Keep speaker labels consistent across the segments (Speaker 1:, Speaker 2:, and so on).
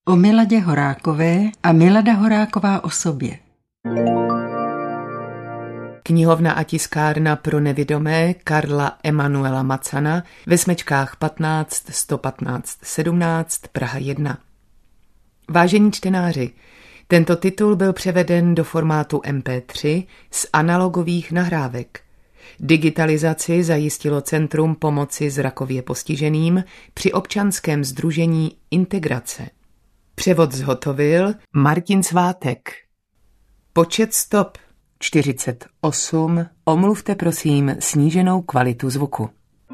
Speaker 1: O Miladě Horákové a Milada Horáková o sobě.
Speaker 2: Knihovna a tiskárna pro nevidomé Karla Emanuela Macana ve Smečkách 15 115 17 Praha 1. Vážení čtenáři, tento titul byl převeden do formátu MP3 z analogových nahrávek. Digitalizaci zajistilo Centrum pomoci zrakově postiženým při občanském sdružení Integrace. Převod zhotovil Martin Svátek. Počet stop 48. Omluvte prosím sníženou kvalitu zvuku.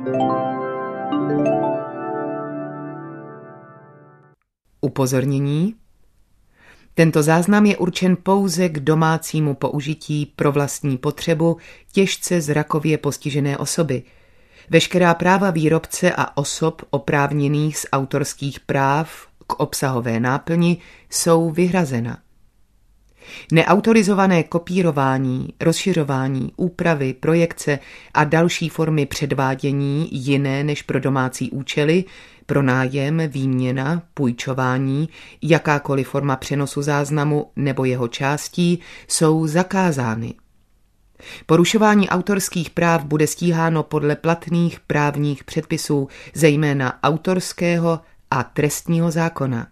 Speaker 2: Upozornění. Tento záznam je určen pouze k domácímu použití pro vlastní potřebu těžce zrakově postižené osoby. Veškerá práva výrobce a osob oprávněných z autorských práv k obsahové náplni jsou vyhrazena. Neautorizované kopírování, rozšiřování, úpravy, projekce a další formy předvádění jiné než pro domácí účely, pronájem, výměna, půjčování, jakákoliv forma přenosu záznamu nebo jeho částí jsou zakázány. Porušování autorských práv bude stíháno podle platných právních předpisů, zejména autorského a trestního zákona.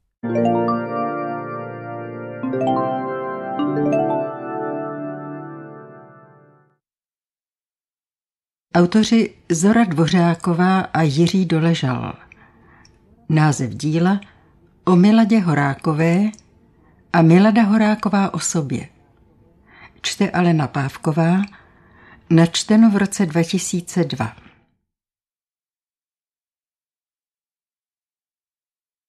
Speaker 1: Autoři Zora Dvořáková a Jiří Doležal. Název díla O Miladě Horákové a Milada Horáková o sobě. Čte Alena Pávková, načteno v roce 2002.